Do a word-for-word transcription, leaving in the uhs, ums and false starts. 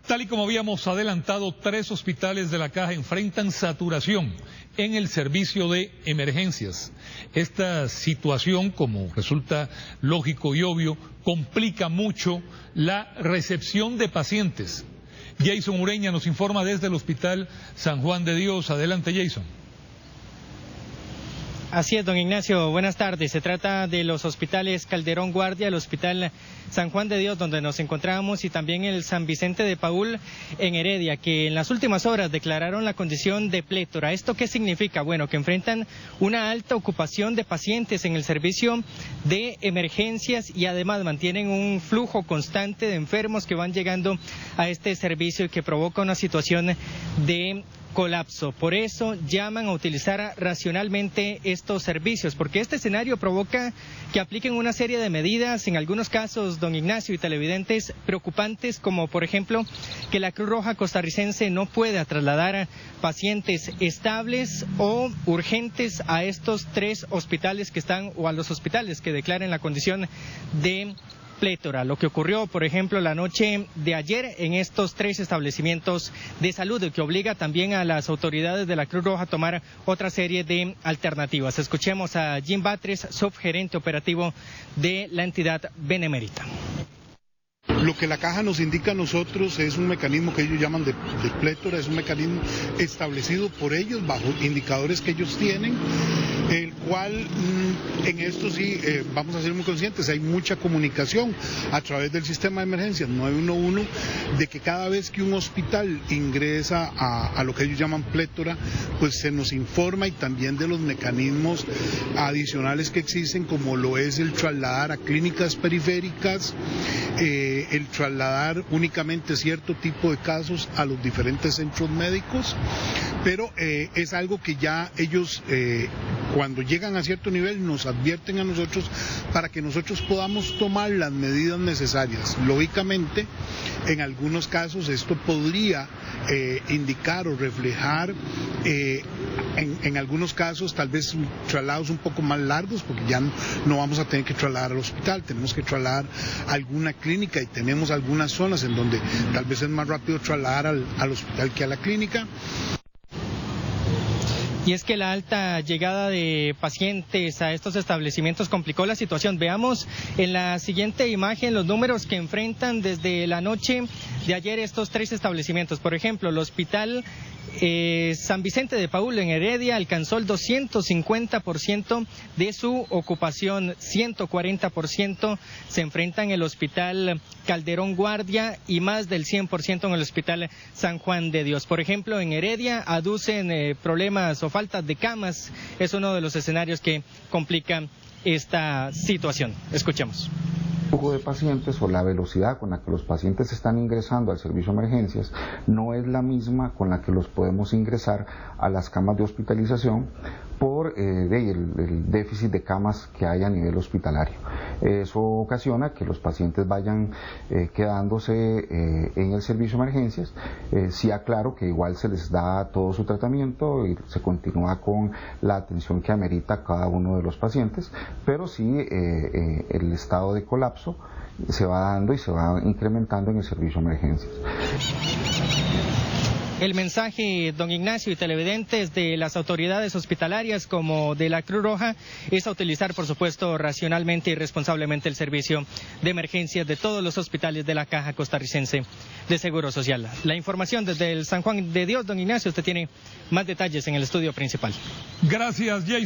Tal y como habíamos adelantado, tres hospitales de la Caja enfrentan saturación en el servicio de emergencias. Esta situación, como resulta lógico y obvio, complica mucho la recepción de pacientes. Jason Ureña nos informa desde el Hospital San Juan de Dios. Adelante, Jason. Así es, don Ignacio, buenas tardes. Se trata de los hospitales Calderón Guardia, el Hospital San Juan de Dios, donde nos encontramos, y también el San Vicente de Paúl en Heredia, que en las últimas horas declararon la condición de plétora. ¿Esto qué significa? Bueno, que enfrentan una alta ocupación de pacientes en el servicio de emergencias y además mantienen un flujo constante de enfermos que van llegando a este servicio y que provoca una situación de colapso. Por eso llaman a utilizar racionalmente estos servicios, porque este escenario provoca que apliquen una serie de medidas, en algunos casos, don Ignacio y televidentes, preocupantes, como por ejemplo que la Cruz Roja costarricense no pueda trasladar pacientes estables o urgentes a estos tres hospitales que están, o a los hospitales que declaren la condición de plétora. Lo que ocurrió, por ejemplo, la noche de ayer en estos tres establecimientos de salud, que obliga también a las autoridades de la Cruz Roja a tomar otra serie de alternativas. Escuchemos a Jim Batres, subgerente operativo de la entidad benemérita. Lo que la Caja nos indica a nosotros es un mecanismo que ellos llaman de, de plétora, es un mecanismo establecido por ellos bajo indicadores que ellos tienen, el cual mmm, en esto sí eh, vamos a ser muy conscientes, hay mucha comunicación a través del sistema de emergencias nueve uno uno, de que cada vez que un hospital ingresa a, a lo que ellos llaman plétora, pues se nos informa, y también de los mecanismos adicionales que existen, como lo es el trasladar a clínicas periféricas, eh, el trasladar únicamente cierto tipo de casos a los diferentes centros médicos, pero eh, es algo que ya ellos eh, cuando llegan a cierto nivel nos advierten a nosotros para que nosotros podamos tomar las medidas necesarias. Lógicamente, en algunos casos esto podría eh, indicar o reflejar eh, en, en algunos casos tal vez traslados un poco más largos, porque ya no, no vamos a tener que trasladar al hospital, tenemos que trasladar a alguna clínica, y tenemos algunas zonas en donde tal vez es más rápido trasladar al, al hospital que a la clínica. Y es que la alta llegada de pacientes a estos establecimientos complicó la situación. Veamos en la siguiente imagen los números que enfrentan desde la noche de ayer estos tres establecimientos. Por ejemplo, el Hospital eh, San Vicente de Paúl en Heredia alcanzó el doscientos cincuenta por ciento de su ocupación, ciento cuarenta por ciento se enfrenta en el Hospital Calderón Guardia y más del cien por ciento en el Hospital San Juan de Dios. Por ejemplo, en Heredia aducen eh, problemas o falta de camas, es uno de los escenarios que complican esta situación. Escuchemos. El flujo de pacientes o la velocidad con la que los pacientes están ingresando al servicio de emergencias no es la misma con la que los podemos ingresar a las camas de hospitalización por eh, de, el, el déficit de camas que hay a nivel hospitalario. Eso ocasiona que los pacientes vayan eh, quedándose eh, en el servicio de emergencias. Eh, sí aclaro que igual se les da todo su tratamiento y se continúa con la atención que amerita cada uno de los pacientes, pero sí eh, eh, el estado de colapso se va dando y se va incrementando en el servicio de emergencias. El mensaje, don Ignacio y televidentes, de las autoridades hospitalarias como de la Cruz Roja es a utilizar, por supuesto, racionalmente y responsablemente el servicio de emergencias de todos los hospitales de la Caja Costarricense de Seguro Social. La información desde el San Juan de Dios, don Ignacio, usted tiene más detalles en el estudio principal. Gracias, Jason.